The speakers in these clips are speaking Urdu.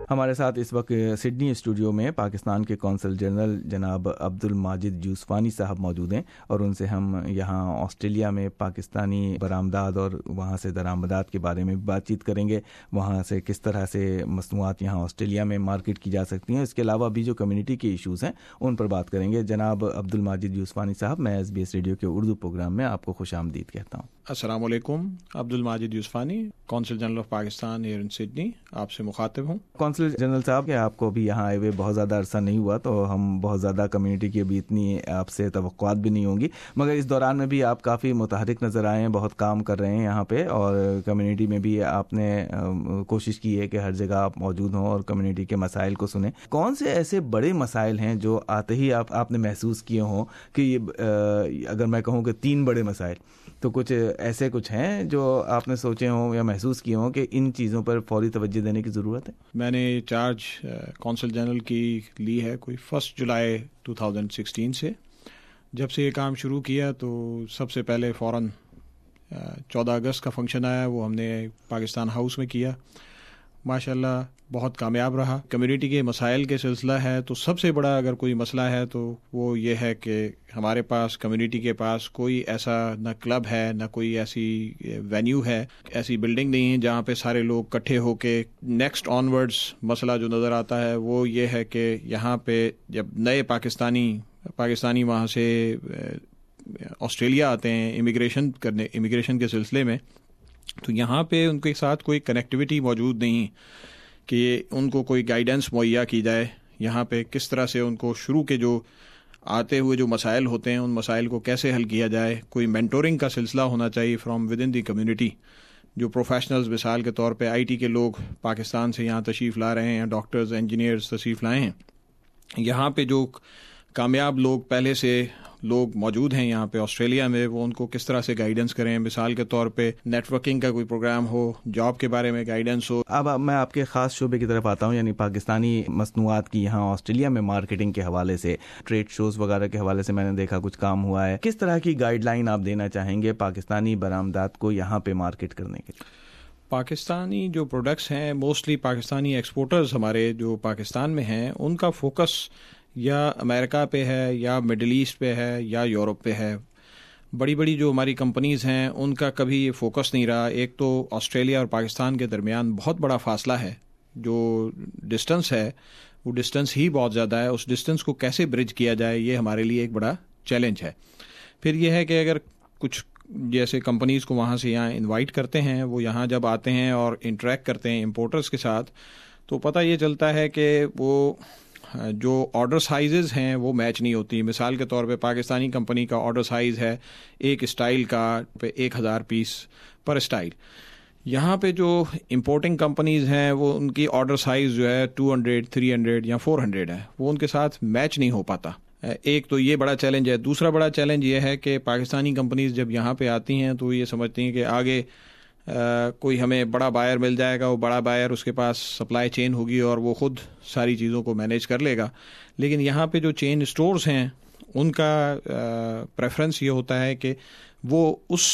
ہمارے ساتھ اس وقت سڈنی اسٹوڈیو میں پاکستان کے قونصل جنرل جناب عبدالماجد یوسفانی صاحب موجود ہیں اور ان سے ہم یہاں آسٹریلیا میں پاکستانی برآمدات اور وہاں سے درآمدات کے بارے میں بات چیت کریں گے، وہاں سے کس طرح سے مصنوعات یہاں آسٹریلیا میں مارکیٹ کی جا سکتی ہیں، اس کے علاوہ بھی جو کمیونٹی کے ایشوز ہیں ان پر بات کریں گے۔ جناب عبدالماجد یوسفانی صاحب، میں SBS ریڈیو کے اردو پروگرام میں آپ کو خوش آمدید کہتا ہوں۔ السلام علیکم، عبدالماجد یوسفانی، قونصل general of Pakistan here in Sydney, آپ سے مخاطب ہوں۔ قونصل جنرل صاحب، کہ آپ کو بھی یہاں آئے ہوئے بہت زیادہ عرصہ نہیں ہوا، تو ہم بہت زیادہ کمیونٹی کی ابھی اتنی آپ سے توقعات بھی نہیں ہوں گی، مگر اس دوران میں بھی آپ کافی متحرک نظر آئے ہیں، بہت کام کر رہے ہیں یہاں پہ، اور کمیونٹی میں بھی آپ نے کوشش کی ہے کہ ہر جگہ آپ موجود ہوں اور کمیونٹی کے مسائل کو سنیں۔ کون سے ایسے بڑے مسائل ہیں جو آتے ہی آپ نے محسوس کیے ہوں کہ یہ، اگر میں کہوں کہ 3 بڑے مسائل، تو کچھ ایسے کچھ ہیں جو آپ نے سوچے ہوں یا محسوس کیے ہوں کہ ان چیزوں پر فوری توجہ دینے کی ضرورت ہے؟ میں نے چارج قونصل جنرل کی لی ہے کوئی 1 جولائی 2016 سے۔ جب سے یہ کام شروع کیا تو سب سے پہلے فوراً 14 اگست کا فنکشن آیا، وہ ہم نے پاکستان ہاؤس میں کیا، ماشاءاللہ بہت کامیاب رہا۔ کمیونٹی کے مسائل کے سلسلہ ہے تو سب سے بڑا اگر کوئی مسئلہ ہے تو وہ یہ ہے کہ ہمارے پاس کمیونٹی کے پاس کوئی ایسا نہ کلب ہے، نہ کوئی ایسی وینیو ہے، ایسی بلڈنگ نہیں ہے جہاں پہ سارے لوگ اکٹھے ہو کے نیکسٹ آنورڈز مسئلہ جو نظر آتا ہے وہ یہ ہے کہ یہاں پہ جب نئے پاکستانی وہاں سے آسٹریلیا آتے ہیں امیگریشن کے سلسلے میں، تو یہاں پہ ان کے ساتھ کوئی کنیکٹیوٹی موجود نہیں کہ ان کو کوئی گائیڈنس مہیا کی جائے یہاں پہ کس طرح سے ان کو شروع کے جو آتے ہوئے جو مسائل ہوتے ہیں ان مسائل کو کیسے حل کیا جائے۔ کوئی مینٹورنگ کا سلسلہ ہونا چاہیے فرام ود ان دی کمیونٹی، جو پروفیشنلز مثال کے طور پہ IT کے لوگ پاکستان سے یہاں تشریف لا رہے ہیں، ڈاکٹرز، انجینئرز تشریف لائے ہیں، یہاں پہ جو کامیاب لوگ پہلے سے لوگ موجود ہیں یہاں پہ آسٹریلیا میں، وہ ان کو کس طرح سے گائیڈنس کریں۔ مثال کے طور پہ نیٹ ورکنگ کا کوئی پروگرام ہو، جاب کے بارے میں گائیڈنس ہو۔ اب میں آپ کے خاص شعبے کی طرف آتا ہوں، یعنی پاکستانی مصنوعات کی یہاں آسٹریلیا میں مارکیٹنگ کے حوالے سے، ٹریڈ شوز وغیرہ کے حوالے سے میں نے دیکھا کچھ کام ہوا ہے۔ کس طرح کی گائیڈ لائن آپ دینا چاہیں گے پاکستانی برآمدات کو یہاں پہ مارکیٹ کرنے کے لیے؟ پاکستانی جو پروڈکٹس ہیں، موسٹلی پاکستانی ایکسپورٹرز ہمارے جو پاکستان میں ہیں، ان کا فوکس یا امریکہ پہ ہے یا مڈل ایسٹ پہ ہے یا یورپ پہ ہے۔ بڑی بڑی جو ہماری کمپنیز ہیں ان کا کبھی یہ فوکس نہیں رہا۔ ایک تو آسٹریلیا اور پاکستان کے درمیان بہت بڑا فاصلہ ہے، جو ڈسٹنس ہے وہ ڈسٹنس ہی بہت زیادہ ہے، اس ڈسٹنس کو کیسے برج کیا جائے یہ ہمارے لیے ایک بڑا چیلنج ہے۔ پھر یہ ہے کہ اگر کچھ جیسے کمپنیز کو وہاں سے یہاں انوائٹ کرتے ہیں، وہ یہاں جب آتے ہیں اور انٹریکٹ کرتے ہیں امپورٹرز کے ساتھ، تو پتہ یہ چلتا ہے کہ وہ جو آرڈر سائزز ہیں وہ میچ نہیں ہوتی۔ مثال کے طور پہ پاکستانی کمپنی کا آرڈر سائز ہے ایک اسٹائل کا 1000 پیس پر اسٹائل، یہاں پہ جو امپورٹنگ کمپنیز ہیں وہ ان کی آرڈر سائز جو ہے 200، 300 یا 400 ہے، وہ ان کے ساتھ میچ نہیں ہو پاتا۔ ایک تو یہ بڑا چیلنج ہے۔ دوسرا بڑا چیلنج یہ ہے کہ پاکستانی کمپنیز جب یہاں پہ آتی ہیں تو یہ سمجھتی ہیں کہ آگے کوئی ہمیں بڑا بائر مل جائے گا، وہ بڑا بائر، اس کے پاس سپلائی چین ہوگی اور وہ خود ساری چیزوں کو مینیج کر لے گا۔ لیکن یہاں پہ جو چین اسٹورز ہیں ان کا پریفرنس یہ ہوتا ہے کہ وہ اس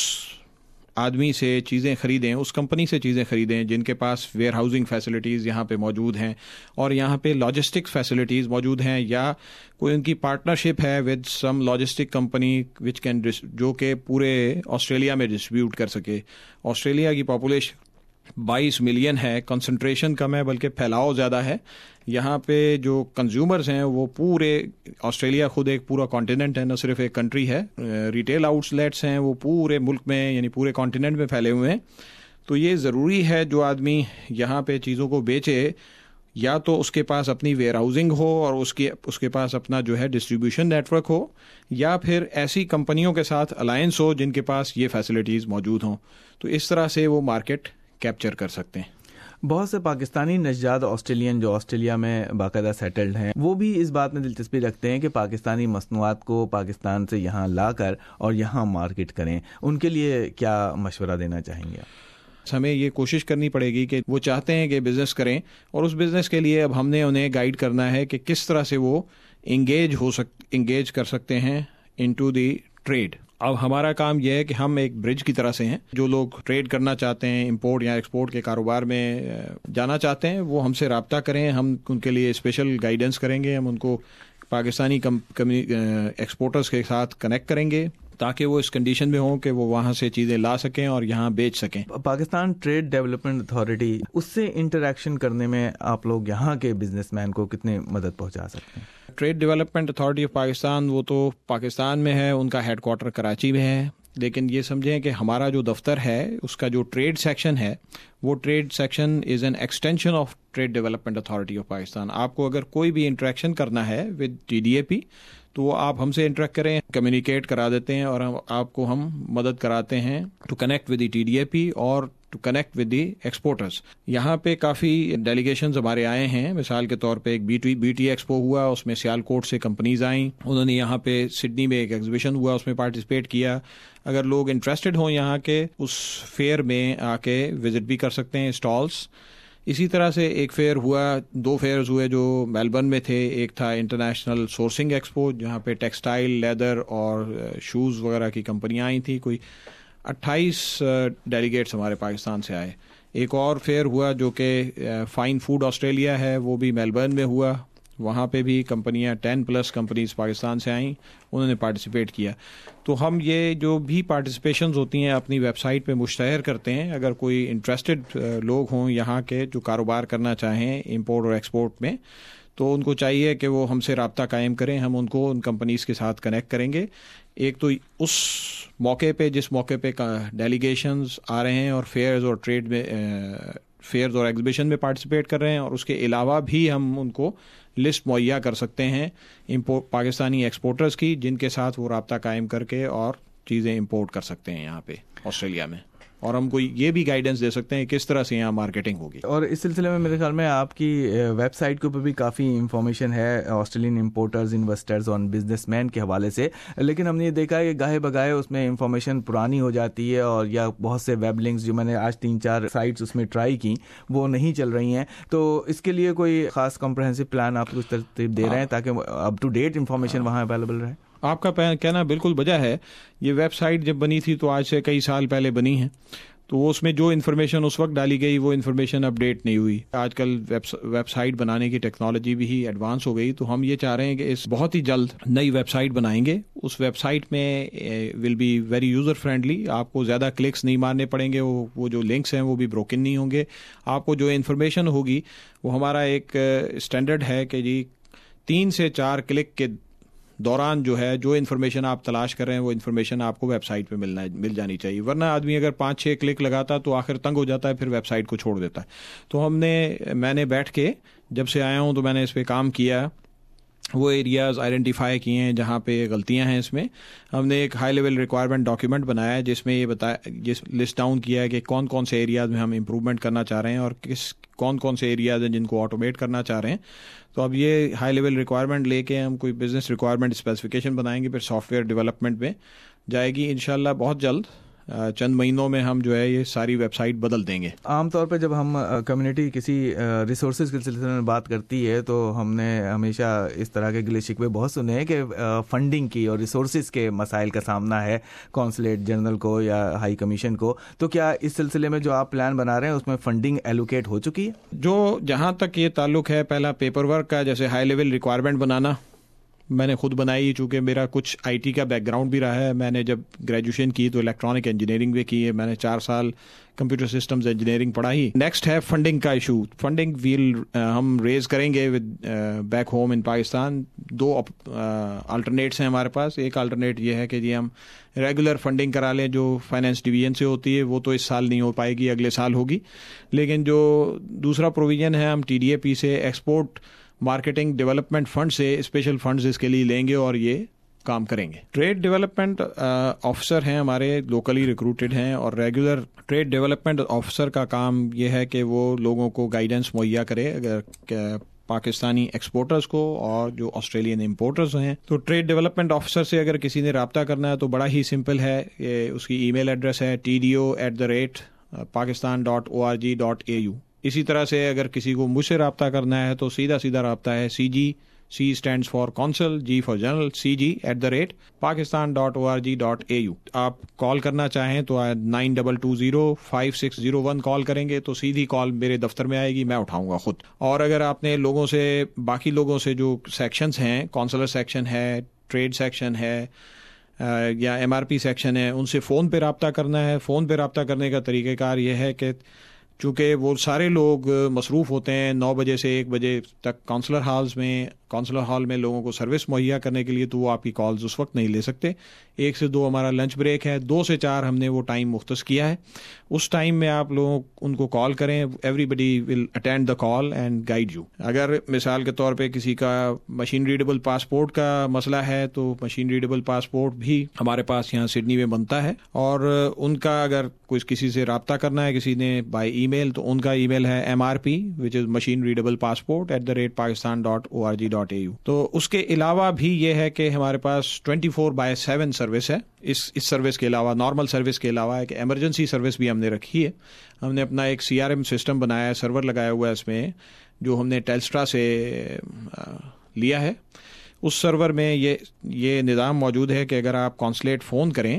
آدمی سے چیزیں خریدیں، اس کمپنی سے چیزیں خریدیں جن کے پاس ویئر ہاؤسنگ فیسلٹیز یہاں پہ موجود ہیں اور یہاں پہ لاجسٹک فیسلٹیز موجود ہیں، یا کوئی ان کی پارٹنرشپ ہے with some logistic company which can, جو کہ پورے آسٹریلیا میں ڈسٹریبیوٹ کر سکے۔ آسٹریلیا کی پاپولیشن 22 ملین ہے، کنسنٹریشن کم ہے بلکہ پھیلاؤ زیادہ ہے۔ یہاں پہ جو کنزیومرز ہیں وہ پورے آسٹریلیا خود ایک پورا کانٹیننٹ ہے، نہ صرف ایک کنٹری ہے۔ ریٹیل آؤٹ لیٹس ہیں وہ پورے ملک میں یعنی پورے کانٹیننٹ میں پھیلے ہوئے ہیں۔ تو یہ ضروری ہے جو آدمی یہاں پہ چیزوں کو بیچے، یا تو اس کے پاس اپنی ویئر ہاؤسنگ ہو اور اس کے پاس اپنا جو ہے ڈسٹریبیوشن نیٹ ورک ہو، یا پھر ایسی کمپنیوں کے ساتھ الائنس ہو جن کے پاس یہ فیسلٹیز موجود ہوں، تو اس طرح سے وہ مارکیٹ کیپچر کر سکتے ہیں۔ بہت سے پاکستانی نژاد آسٹریلین جو آسٹریلیا میں باقاعدہ سیٹلڈ ہیں، وہ بھی اس بات میں دلچسپی رکھتے ہیں کہ پاکستانی مصنوعات کو پاکستان سے یہاں لا کر اور یہاں مارکیٹ کریں۔ ان کے لیے کیا مشورہ دینا چاہیں گے؟ ہمیں یہ کوشش کرنی پڑے گی کہ وہ چاہتے ہیں کہ بزنس کریں، اور اس بزنس کے لیے اب ہم نے انہیں گائیڈ کرنا ہے کہ کس طرح سے وہ انگیج کر سکتے ہیں انٹو دی ٹریڈ۔ اب ہمارا کام یہ ہے کہ ہم ایک برج کی طرح سے ہیں. جو لوگ ٹریڈ کرنا چاہتے ہیں, امپورٹ یا ایکسپورٹ کے کاروبار میں جانا چاہتے ہیں, وہ ہم سے رابطہ کریں. ہم ان کے لیے اسپیشل گائیڈنس کریں گے. ہم ان کو پاکستانی ایکسپورٹرز کے ساتھ کنیکٹ کریں گے تاکہ وہ اس کنڈیشن میں ہوں کہ وہ وہاں سے چیزیں لا سکیں اور یہاں بیچ سکیں. پاکستان ٹریڈ ڈیولپمنٹ اتھارٹی, اس سے انٹریکشن کرنے میں آپ لوگ یہاں کے بزنس مین کو کتنے مدد پہنچا سکتے ہیں؟ Trade development authority of Pakistan وہ تو پاکستان میں ہے, ان کا ہیڈ کوارٹر کراچی میں ہے. لیکن یہ سمجھیں کہ ہمارا جو دفتر ہے اس کا جو ٹریڈ سیکشن ہے وہ trade section is an extension of trade development authority of Pakistan. آپ کو اگر کوئی بھی انٹریکشن کرنا ہے ود TDAP تو وہ آپ ہم سے انٹریکٹ کریں, کمیونیکیٹ کرا دیتے ہیں اور آپ کو ہم مدد کراتے ہیں to connect with the TDAP اور to connect with the exporters. یہاں پہ کافی ڈیلیگیشنز ہمارے آئے ہیں. مثال کے طور پہ ایک BT ایکسپو ہوا, اس میں سیالکوٹ سے کمپنیز آئیں. انہوں نے یہاں پہ سڈنی میں ایک ایگزیبیشن ہوا, اس میں پارٹیسپیٹ کیا. اگر لوگ انٹرسٹڈ ہوں یہاں کے, اس فیئر میں آ کے وزٹ بھی کر سکتے ہیں اسٹالس. اسی طرح سے ایک فیئر ہوا, 2 فیئرز ہوئے جو میلبرن میں تھے. ایک تھا انٹرنیشنل سورسنگ ایکسپو جہاں پہ ٹیکسٹائل, لیدر اور شوز وغیرہ کی کمپنیاں آئی تھیں. کوئی 28 ڈیلیگیٹس ہمارے پاکستان سے آئے. ایک اور فیئر ہوا جو کہ فائن فوڈ آسٹریلیا ہے, وہ بھی میلبرن میں ہوا. وہاں پہ بھی کمپنیاں 10+ کمپنیز پاکستان سے آئیں, انہوں نے پارٹیسپیٹ کیا. تو ہم یہ جو بھی پارٹیسپیشنز ہوتی ہیں اپنی ویب سائٹ پہ مشتہر کرتے ہیں. اگر کوئی انٹرسٹڈ لوگ ہوں یہاں کے جو کاروبار کرنا چاہیں امپورٹ اور ایکسپورٹ میں, تو ان کو چاہیے کہ وہ ہم سے رابطہ قائم کریں. ہم ان کو ان کمپنیز کے ساتھ کنیکٹ کریں گے. ایک تو اس موقع پہ جس موقع پہ ڈیلیگیشنز آ رہے ہیں اور فیئرز اور ٹریڈ میں فیئرز اور ایگزیبیشن میں پارٹیسپیٹ کر رہے ہیں, اور اس کے علاوہ بھی ہم ان کو لسٹ مہیا کر سکتے ہیں پاکستانی ایکسپورٹرز کی, جن کے ساتھ وہ رابطہ قائم کر کے اور چیزیں امپورٹ کر سکتے ہیں یہاں پہ آسٹریلیا میں. اور ہم کو یہ بھی گائیڈنس دے سکتے ہیں کس طرح سے یہاں مارکیٹنگ ہوگی. اور اس سلسلے میں میرے خیال میں آپ کی ویب سائٹ کے اوپر بھی کافی انفارمیشن ہے آسٹریلین امپورٹرز, انویسٹرز اور بزنس مین کے حوالے سے. لیکن ہم نے یہ دیکھا ہے کہ گاہے بگاہے اس میں انفارمیشن پرانی ہو جاتی ہے, اور یا بہت سے ویب لنکس جو میں نے آج 3-4 سائٹس اس میں ٹرائی کی وہ نہیں چل رہی ہیں. تو اس کے لیے کوئی خاص کمپریہنسو پلان آپ کچھ ترتیب دے رہے ہیں تاکہ اپ ٹو ڈیٹ انفارمیشن وہاں اویلیبل رہے؟ آپ کا کہنا بالکل بجا ہے. یہ ویب سائٹ جب بنی تھی تو آج سے کئی سال پہلے بنی ہے, تو اس میں جو انفارمیشن اس وقت ڈالی گئی وہ انفارمیشن اپ ڈیٹ نہیں ہوئی. آج کل ویب سائٹ بنانے کی ٹیکنالوجی بھی ہی ایڈوانس ہو گئی, تو ہم یہ چاہ رہے ہیں کہ اس بہت ہی جلد نئی ویب سائٹ بنائیں گے. اس ویب سائٹ میں will be very user friendly. آپ کو زیادہ کلکس نہیں مارنے پڑیں گے, وہ جو لنکس ہیں وہ بھی بروکن نہیں ہوں گے. آپ کو جو انفارمیشن ہوگی وہ ہمارا ایک اسٹینڈرڈ ہے کہ جی 3 سے 4 کلک کے دوران جو ہے جو انفارمیشن آپ تلاش کر رہے ہیں وہ انفارمیشن آپ کو ویب سائٹ پہ مل جانی چاہیے. ورنہ آدمی اگر 5-6 کلک لگاتا تو آخر تنگ ہو جاتا ہے, پھر ویب سائٹ کو چھوڑ دیتا ہے. تو میں نے بیٹھ کے جب سے آیا ہوں تو میں نے اس پہ کام کیا, وہ ایریاز آئیڈینٹیفائی کیے ہیں جہاں پہ غلطیاں ہیں. اس میں ہم نے ایک ہائی لیول ریکوائرمنٹ ڈاکیومنٹ بنایا ہے جس میں یہ لسٹ ڈاؤن کیا ہے کہ کون کون سے ایریاز میں ہم امپروومنٹ کرنا چاہ رہے ہیں اور کون کون سے ایریاز ہیں جن کو آٹومیٹ کرنا چاہ رہے ہیں. تو اب یہ ہائی لیول ریکوائرمنٹ لے کے ہم کوئی بزنس ریکوائرمنٹ اسپیسیفکیشن بنائیں گے, پھر سافٹ ویئر ڈیولپمنٹ میں جائے گی انشاءاللہ بہت جلد. چند مہینوں میں ہم جو ہے یہ ساری ویب سائٹ بدل دیں گے. عام طور پہ جب ہم کمیونٹی کسی ریسورسز کے سلسلے میں بات کرتی ہے تو ہم نے ہمیشہ اس طرح کے گلے شکوے بہت سنے ہیں کہ فنڈنگ کی اور ریسورسز کے مسائل کا سامنا ہے کونسلیٹ جنرل کو یا ہائی کمیشن کو. تو کیا اس سلسلے میں جو آپ پلان بنا رہے ہیں اس میں فنڈنگ ایلوکیٹ ہو چکی ہے؟ جو جہاں تک یہ تعلق ہے, پہلا پیپر ورک کا, جیسے ہائی لیول ریکوائرمنٹ بنانا میں نے خود بنائی, چونکہ میرا کچھ IT کا بیک گراؤنڈ بھی رہا ہے. میں نے جب گریجویشن کی تو الیکٹرانک انجینئرنگ بھی کی ہے. میں نے 4 سال کمپیوٹر سسٹمز انجینئرنگ پڑھائی. نیکسٹ ہے فنڈنگ کا ایشو. فنڈنگ ہم ریز کریں گے back home in Pakistan. 2 alternates ہیں ہمارے پاس. ایک آلٹرنیٹ یہ ہے کہ جی ہم ریگولر فنڈنگ کرا لیں جو فائنینس ڈویژن سے ہوتی ہے, وہ تو اس سال نہیں ہو پائے گی, اگلے سال ہوگی. لیکن جو دوسرا پروویژن ہے ہم TDAP سے ایکسپورٹ مارکیٹنگ ڈیولپمنٹ فنڈ سے اسپیشل فنڈز اس کے لیے لیں گے اور یہ کام کریں گے. ٹریڈ ڈیولپمنٹ آفیسر ہیں ہمارے, لوکلی ریکروٹڈ ہیں, اور ریگولر ٹریڈ ڈیولپمنٹ آفیسر کا کام یہ ہے کہ وہ لوگوں کو گائیڈنس مہیا کرے اگر پاکستانی ایکسپورٹرز کو اور جو آسٹریلین امپورٹرز ہیں. تو ٹریڈ ڈیولپمنٹ آفیسر سے اگر کسی نے رابطہ کرنا ہے تو بڑا ہی سمپل ہے. اس کی ای میل ایڈریس ہے tdo@pakistan.org.au. اسی طرح سے اگر کسی کو مجھ سے رابطہ کرنا ہے تو سیدھا رابطہ ہے CG C stands for Council, G for General, cg@pakistan.org.au. آپ کال کرنا چاہیں تو 92205601 کال کریں گے تو سیدھی کال میرے دفتر میں آئے گی, میں اٹھاؤں گا خود. اور اگر آپ نے لوگوں سے, باقی لوگوں سے جو سیکشنز ہیں, کونسلر سیکشن ہے, ٹریڈ سیکشن ہے یا MRP سیکشن ہے, ان سے فون پہ رابطہ کرنا ہے. فون پہ رابطہ کرنے کا طریقہ کار یہ ہے کہ چونکہ وہ سارے لوگ مصروف ہوتے ہیں 9 بجے سے 1 بجے تک کونسلر ہال میں لوگوں کو سروس مہیا کرنے کے لیے, تو وہ آپ کی کالز اس وقت نہیں لے سکتے. 1 سے 2 ہمارا لنچ بریک ہے, 2 سے 4 ہم نے وہ ٹائم مختص کیا ہے. اس ٹائم میں آپ لوگ ان کو کال کریں, everybody will attend the call and guide you. اگر مثال کے طور پہ کسی کا مشین ریڈیبل پاسپورٹ کا مسئلہ ہے تو مشین ریڈیبل پاسپورٹ بھی ہمارے پاس یہاں سڈنی میں بنتا ہے, اور ان کا اگر کسی سے رابطہ کرنا ہے کسی نے بائی ای میل, تو ان کا ای میل ہے MRP which is machine readable passport @pakistan.org.au. تو اس کے علاوہ بھی یہ ہے کہ ہمارے پاس 24/7 سروس ہے. اس سروس کے علاوہ, نارمل سروس کے علاوہ ایک ایمرجنسی سروس بھی ہم نے رکھی ہے. ہم نے اپنا ایک CRM سسٹم بنایا ہے, سرور لگایا ہوا ہے اس میں, جو ہم نے ٹیلسٹرا سے لیا ہے. اس سرور میں یہ نظام موجود ہے کہ اگر آپ کونسلیٹ فون کریں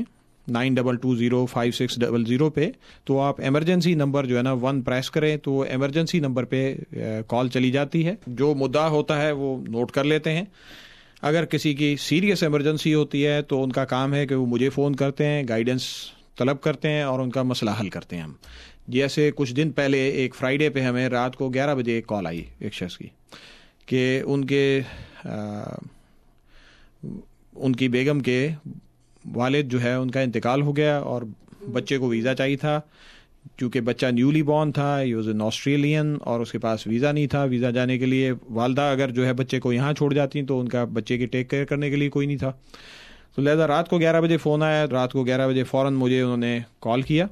92205600 پہ, تو آپ ایمرجنسی نمبر جو ہے نا 1 پریس کریں تو ایمرجنسی نمبر پہ کال چلی جاتی ہے. جو مدعا ہوتا ہے وہ نوٹ کر لیتے ہیں. اگر کسی کی سیریس ایمرجنسی ہوتی ہے تو ان کا کام ہے کہ وہ مجھے فون کرتے ہیں, گائیڈنس طلب کرتے ہیں اور ان کا مسئلہ حل کرتے ہیں ہم. جیسے کچھ دن پہلے ایک فرائیڈے پہ ہمیں رات کو 11 بجے ایک کال آئی ایک شخص کی کہ ان کی بیگم کے والد جو ہے ان کا انتقال ہو گیا اور بچے کو ویزا چاہیے تھا. چونکہ بچہ نیولی بورن تھا, ہی واز این آسٹریلین, اور اس کے پاس ویزا نہیں تھا. ویزا جانے کے لیے والدہ اگر جو ہے بچے کو یہاں چھوڑ جاتی تو ان کا بچے کی ٹیک کیئر کرنے کے لیے کوئی نہیں تھا. تو لہذا رات کو 11 بجے فون آیا. رات کو 11 بجے فوراً مجھے انہوں نے کال کیا,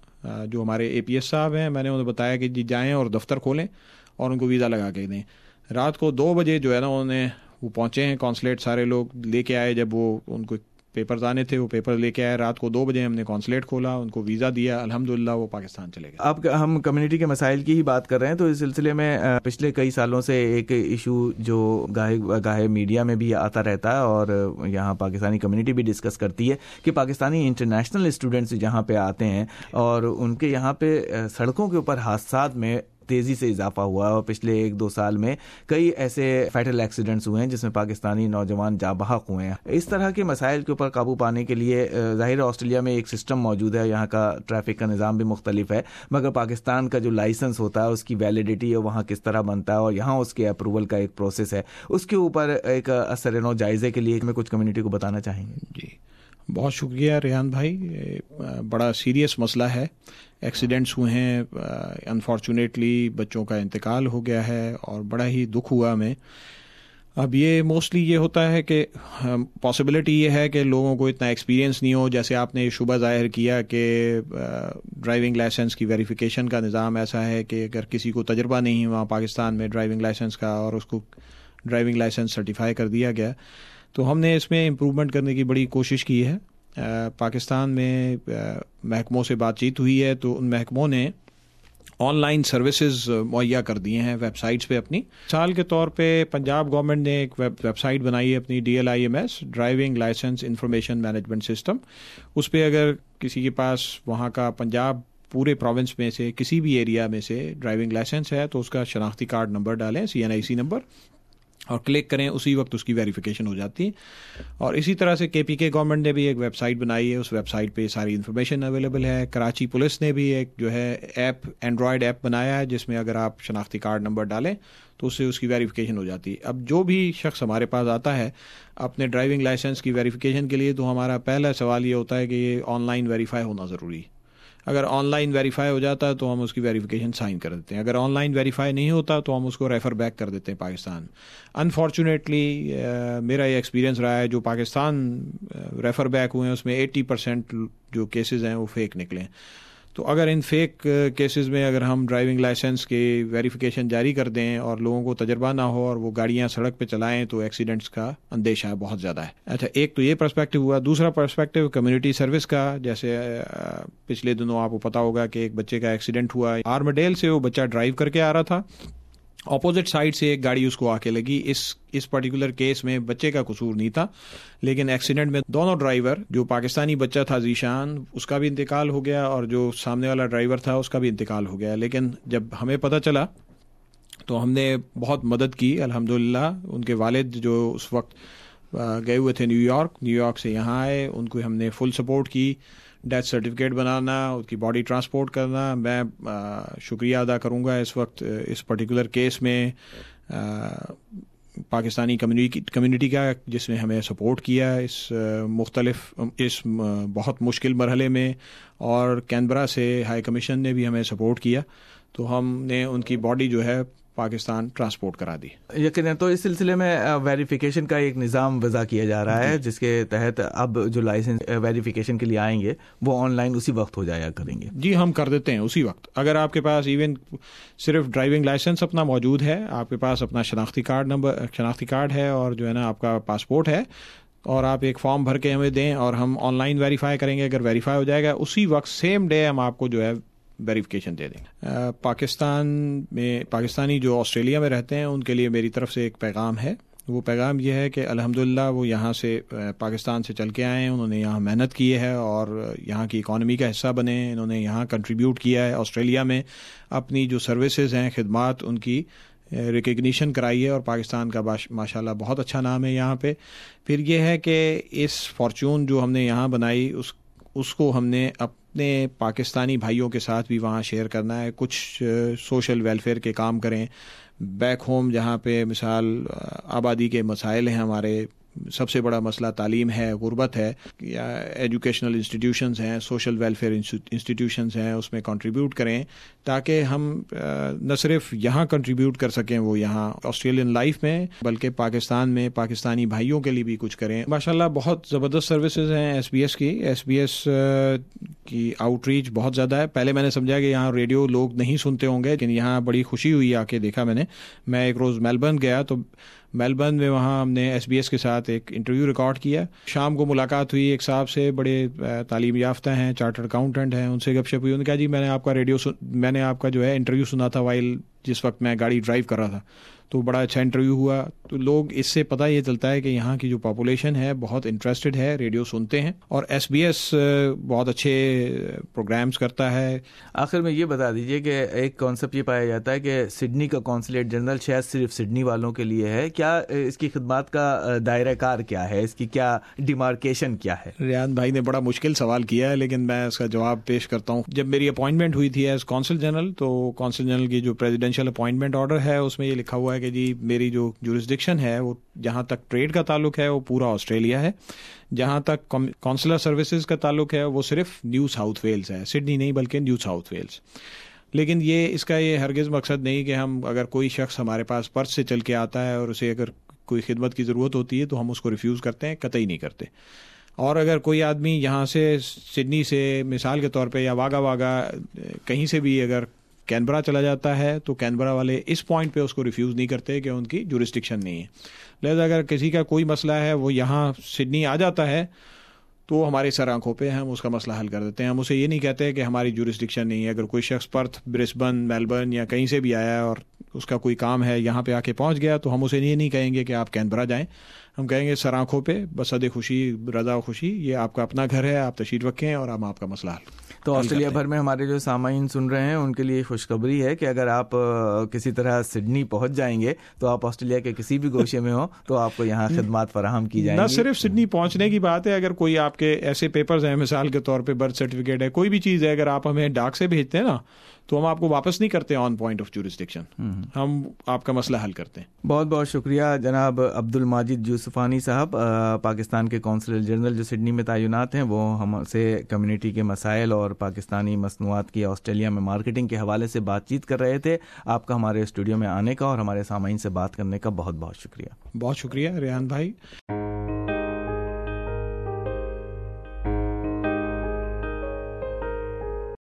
جو ہمارے APS صاحب ہیں. میں نے انہیں بتایا کہ جی جائیں اور دفتر کھولیں اور ان کو ویزا لگا کے دیں. رات کو 2 بجے جو ہے نا وہ پہنچے ہیں کونسلیٹ, سارے لوگ لے کے آئے. جب وہ ان کو پیپرز آنے تھے وہ پیپر لے کے آئے. رات کو 2 بجے ہم نے کونسلیٹ کھولا, ان کو ویزا دیا, الحمدللہ وہ پاکستان چلے گئے. اب ہم کمیونٹی کے مسائل کی ہی بات کر رہے ہیں, تو اس سلسلے میں پچھلے کئی سالوں سے ایک ایشو جو گاہے میڈیا میں بھی آتا رہتا ہے اور یہاں پاکستانی کمیونٹی بھی ڈسکس کرتی ہے کہ پاکستانی انٹرنیشنل اسٹوڈنٹس جہاں پہ آتے ہیں اور ان کے یہاں پہ سڑکوں کے اوپر حادثات میں تیزی سے اضافہ ہوا ہے. اور پچھلے 1-2 سال میں کئی ایسے فیٹل ایکسیڈنٹس ہوئے ہیں جس میں پاکستانی نوجوان جاں بحق ہوئے ہیں. اس طرح کے مسائل کے اوپر قابو پانے کے لیے ظاہر آسٹریلیا میں ایک سسٹم موجود ہے, یہاں کا ٹریفک کا نظام بھی مختلف ہے, مگر پاکستان کا جو لائسنس ہوتا ہے اس کی ویلیڈیٹی ہے وہاں کس طرح بنتا ہے اور یہاں اس کے اپروول کا ایک پروسیس ہے, اس کے اوپر ایک اثر نو جائزے کے لیے میں کچھ کمیونٹی کو بتانا چاہیں گے. جی بہت شکریہ ریحان بھائی, بڑا سیریس مسئلہ ہے. ایکسیڈنٹس ہوئے ہیں, انفارچونیٹلی بچوں کا انتقال ہو گیا ہے اور بڑا ہی دکھ ہوا ہمیں. اب یہ موسٹلی یہ ہوتا ہے کہ پاسبلٹی یہ ہے کہ لوگوں کو اتنا ایکسپیرینس نہیں ہو. جیسے آپ نے شبہ ظاہر کیا کہ ڈرائیونگ لائسنس کی ویریفیکیشن کا نظام ایسا ہے کہ اگر کسی کو تجربہ نہیں وہاں پاکستان میں ڈرائیونگ لائسنس کا اور اس کو ڈرائیونگ لائسنس سرٹیفائی کر دیا گیا, تو ہم نے اس میں امپرومنٹ کرنے کی بڑی کوشش کی ہے. پاکستان میں محکموں سے بات چیت ہوئی ہے تو ان محکموں نے آن لائن سروسز مہیا کر دیے ہیں ویب سائٹس پہ اپنی. مثال کے طور پہ پنجاب گورنمنٹ نے ایک ویب سائٹ بنائی ہے اپنی, DLIMS driving licence information management system. اس پہ اگر کسی کے پاس وہاں کا پنجاب پورے پروونس میں سے کسی بھی ایریا میں سے ڈرائیونگ لائسنس ہے تو اس کا شناختی کارڈ نمبر ڈالیں, CNIC نمبر, اور کلک کریں, اسی وقت اس کی ویریفیکیشن ہو جاتی ہے. اور اسی طرح سے KPK گورنمنٹ نے بھی ایک ویب سائٹ بنائی ہے, اس ویب سائٹ پہ ساری انفارمیشن اویلیبل ہے. کراچی پولیس نے بھی ایک جو ہے ایپ, اینڈرائڈ ایپ بنایا ہے جس میں اگر آپ شناختی کارڈ نمبر ڈالیں تو اس سے اس کی ویریفیکیشن ہو جاتی ہے. اب جو بھی شخص ہمارے پاس آتا ہے اپنے ڈرائیونگ لائسنس کی ویریفیکیشن کے لیے, تو ہمارا پہلا سوال یہ ہوتا ہے کہ یہ آن لائن ویریفائی ہونا ضروری ہے. اگر آن لائن ویریفائی ہو جاتا ہے تو ہم اس کی ویریفیکیشن سائن کر دیتے ہیں. اگر آن لائن ویریفائی نہیں ہوتا تو ہم اس کو ریفر بیک کر دیتے ہیں پاکستان. انفارچونیٹلی میرا یہ ایکسپیرینس رہا ہے جو پاکستان ریفر بیک ہوئے ہیں اس میں 80% جو کیسز ہیں وہ فیک نکلے. تو اگر ان فیک کیسز میں اگر ہم ڈرائیونگ لائسنس کی ویریفیکیشن جاری کر دیں اور لوگوں کو تجربہ نہ ہو اور وہ گاڑیاں سڑک پہ چلائیں تو ایکسیڈنٹس کا اندیشہ بہت زیادہ ہے. اچھا, ایک تو یہ پرسپیکٹو ہوا. دوسرا پرسپیکٹو کمیونٹی سروس کا. جیسے پچھلے دنوں آپ کو پتا ہوگا کہ ایک بچے کا ایکسیڈنٹ ہوا, آرمڈیل سے وہ بچہ ڈرائیو کر کے آ رہا تھا اپوزٹ سائڈ سے ایک گاڑی اس کو آ کے لگی. اس پرٹیکولر کیس میں بچے کا قصور نہیں تھا, لیکن ایکسیڈنٹ میں دونوں ڈرائیور, جو پاکستانی بچہ تھا ذیشان, اس کا بھی انتقال ہو گیا, اور جو سامنے والا ڈرائیور تھا اس کا بھی انتقال ہو گیا. لیکن جب ہمیں پتہ چلا تو ہم نے بہت مدد کی الحمدللہ. ان کے والد جو اس وقت گئے ہوئے تھے نیو یارک سے یہاں آئے, ان کو ہم نے فل سپورٹ کی. ڈیتھ سرٹیفکیٹ بنانا, اس کی باڈی ٹرانسپورٹ کرنا. میں شکریہ ادا کروں گا اس وقت اس پرٹیکولر کیس میں پاکستانی کمیونٹی کا, جس نے ہمیں سپورٹ کیا اس بہت مشکل مرحلے میں, اور کینبرا سے ہائی کمیشن نے بھی ہمیں سپورٹ کیا. تو ہم نے ان کی باڈی جو ہے پاکستان ٹرانسپورٹ کرا دی. یقیناً تو اس سلسلے میں ویریفیکیشن کا ایک نظام وضع کیا جا رہا ہے, جس کے تحت اب جو لائسنس ویریفیکیشن کے لیے آئیں گے وہ آن لائن اسی وقت ہو جایا کریں گے. جی ہم کر دیتے ہیں اسی وقت. اگر آپ کے پاس ایون صرف ڈرائیونگ لائسنس اپنا موجود ہے, آپ کے پاس اپنا شناختی کارڈ ہے, اور جو ہے نا آپ کا پاسپورٹ ہے, اور آپ ایک فارم بھر کے ہمیں دیں اور ہم آن لائن ویریفائی کریں گے. اگر ویریفائی ہو جائے گا اسی وقت سیم ڈے ہم آپ کو جو ہے ویریفیکیشن دے دیں. پاکستانی جو آسٹریلیا میں رہتے ہیں ان کے لیے میری طرف سے ایک پیغام ہے. وہ پیغام یہ ہے کہ الحمدللہ وہ یہاں سے پاکستان سے چل کے آئے ہیں, انہوں نے یہاں محنت کی ہے اور یہاں کی اکانومی کا حصہ بنے, انہوں نے یہاں کنٹریبیوٹ کیا ہے آسٹریلیا میں, اپنی جو سروسز ہیں, خدمات, ان کی ریکگنیشن کرائی ہے, اور پاکستان کا ماشاءاللہ بہت اچھا نام ہے یہاں پہ. پھر یہ ہے کہ اس فارچون جو ہم نے یہاں بنائی اس کو ہم نے اپنے پاکستانی بھائیوں کے ساتھ بھی وہاں شیئر کرنا ہے. کچھ سوشل ویلفیئر کے کام کریں بیک ہوم, جہاں پہ مثال آبادی کے مسائل ہیں ہمارے, سب سے بڑا مسئلہ تعلیم ہے, غربت ہے, یا ایجوکیشنل انسٹیٹیوشنز ہیں, سوشل ویلفیئر انسٹیٹیوشنز ہیں, اس میں کنٹریبیوٹ کریں تاکہ ہم نہ صرف یہاں کنٹریبیوٹ کر سکیں وہ یہاں آسٹریلین لائف میں, بلکہ پاکستان میں پاکستانی بھائیوں کے لیے بھی کچھ کریں. ماشاءاللہ بہت زبردست سروسز ہیں ایس بی ایس کی آؤٹ ریچ بہت زیادہ ہے. پہلے میں نے سمجھا کہ یہاں ریڈیو لوگ نہیں سنتے ہوں گے, لیکن یہاں بڑی خوشی ہوئی آ کے دیکھا میں ایک روز میلبرن گیا, تو میلبرن میں وہاں ہم نے ایس بی ایس کے ساتھ ایک انٹرویو ریکارڈ کیا. شام کو ملاقات ہوئی ایک صاحب سے, بڑے تعلیم یافتہ ہیں, چارٹرڈ اکاؤنٹنٹ ہیں, ان سے گپ شپ ہوئی. انہوں نے کہا جی میں نے آپ کا جو ہے انٹرویو سنا تھا جس وقت میں گاڑی ڈرائیو کر رہا تھا, تو بڑا اچھا انٹرویو ہوا. تو لوگ اس سے پتہ یہ چلتا ہے کہ یہاں کی جو پاپولیشن ہے بہت انٹرسٹڈ ہے, ریڈیو سنتے ہیں, اور ایس بی ایس بہت اچھے پروگرامز کرتا ہے. آخر میں یہ بتا دیجئے کہ ایک کانسیپٹ یہ پایا جاتا ہے کہ سڈنی کا کونسلیٹ جنرل شاید صرف سڈنی والوں کے لیے ہے. کیا اس کی خدمات کا دائرہ کار کیا ہے, اس کی کیا ڈیمارکیشن کیا ہے؟ ریان بھائی نے بڑا مشکل سوال کیا ہے, لیکن میں اس کا جواب پیش کرتا ہوں. جب میری اپوائنٹمنٹ ہوئی تھی ایز کونسل جنرل, تو کونسل جنرل کی جو پریزیڈنشیل اپوائنٹمنٹ آرڈر ہے اس میں یہ لکھا ہوا ہے کہ جی میری جو جورسڈکشن ہے وہ جہاں تک ٹریڈ کا تعلق ہے وہ پورا آسٹریلیا ہے, جہاں تک کونسلر سروسز کا تعلق ہے وہ صرف نیو ساؤتھ ویلز ہے, سڈنی نہیں بلکہ نیو ساؤتھ ویلز. لیکن اس کا یہ ہرگز مقصد نہیں کہ ہم اگر کوئی شخص ہمارے پاس پرس سے چل کے آتا ہے اور اسے اگر کوئی خدمت کی ضرورت ہوتی ہے تو ہم اس کو ریفیوز کرتے ہیں, قطعی نہیں کرتے. اور اگر کوئی آدمی یہاں سے سڈنی سے مثال کے طور پہ یا واگا کہیں سے بھی اگر کینبرا چلا جاتا ہے تو کینبرا والے اس پوائنٹ پہ اس کو ریفیوز نہیں کرتے کہ ان کی جورسڈکشن نہیں ہے. لہذا اگر کسی کا کوئی مسئلہ ہے وہ یہاں سڈنی آ جاتا ہے تو ہماری سر آنکھوں پہ ہم اس کا مسئلہ حل کر دیتے ہیں. ہم اسے یہ نہیں کہتے کہ ہماری جورسڈکشن نہیں ہے. اگر کوئی شخص پرتھ, برسبن, میلبرن یا کہیں سے بھی آیا ہے اور اس کا کوئی کام ہے یہاں پہ آ کے پہنچ گیا, تو ہم اسے یہ نہیں کہیں گے کہ آپ کینبرا جائیں. ہم کہیں گے سر آنکھوں پہ بصد خوشی, رضا و خوشی, یہ آپ کا اپنا گھر ہے, آپ تشریف رکھیں اور ہم آپ کا مسئلہ حل. تو آسٹریلیا بھر میں ہمارے جو سامعین سن رہے ہیں ان کے لیے خوشخبری ہے کہ اگر آپ کسی طرح سڈنی پہنچ جائیں گے تو آپ آسٹریلیا کے کسی بھی گوشے میں ہوں تو آپ کو یہاں خدمات فراہم کی جائیں گی. نہ صرف سڈنی پہنچنے کی بات ہے, اگر کوئی آپ کے ایسے پیپرز ہیں, مثال کے طور پہ برتھ سرٹیفکیٹ ہے, کوئی بھی چیز ہے, اگر آپ ہمیں ڈاک سے بھیجتے ہیں نا تو ہم آپ کو واپس نہیں کرتے آن پوائنٹ آف جورسڈکشن, ہم آپ کا مسئلہ حل کرتے ہیں. بہت بہت شکریہ جناب عبد الماجد یوسفانی صاحب, پاکستان کے کونسلر جنرل جو سڈنی میں تعینات ہیں, وہ ہم سے کمیونٹی کے مسائل اور پاکستانی مصنوعات کی آسٹریلیا میں مارکیٹنگ کے حوالے سے بات چیت کر رہے تھے. آپ کا ہمارے اسٹوڈیو میں آنے کا اور ہمارے سامعین سے بات کرنے کا بہت بہت شکریہ. بہت شکریہ ریحان بھائی.